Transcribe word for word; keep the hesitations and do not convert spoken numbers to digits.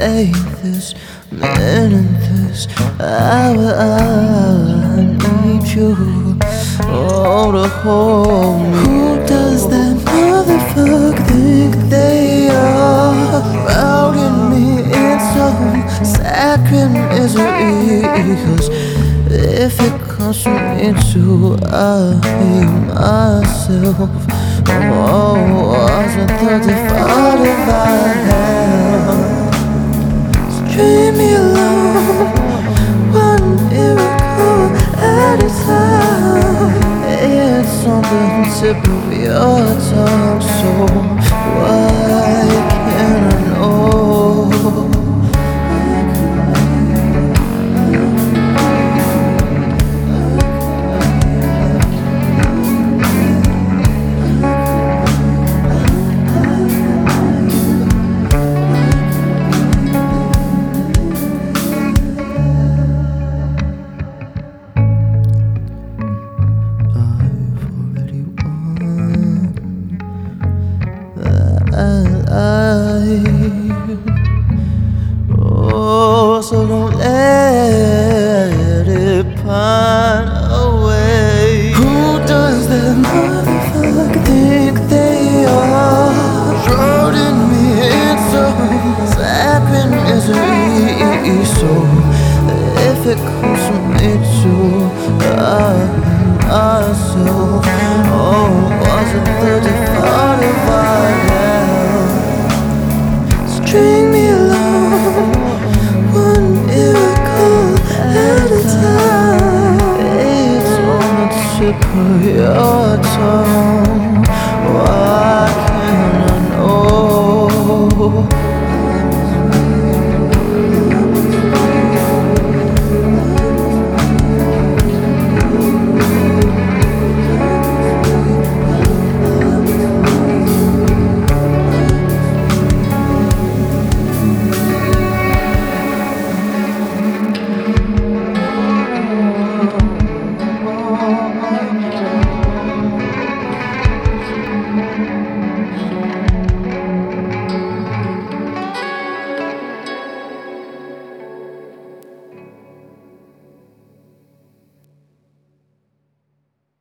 day, this minute, this hour, I need you, oh, to hold me. Who does that motherfucker think they are? Routing me in some sacred misery, 'cause if it comes from me too, I hate myself. Oh, wasn't the divided by hell. Stream me along, one miracle at a time. It's on the tip of your tongue, so why can't I know? Oh, so don't let it pine away. Who does that motherfucker think they are? Shrouding me in some sacred misery. So if it comes from me too, I myself, oh, wasn't the defining by hell. String me along, one miracle at a time. It's on the tip of your tongue.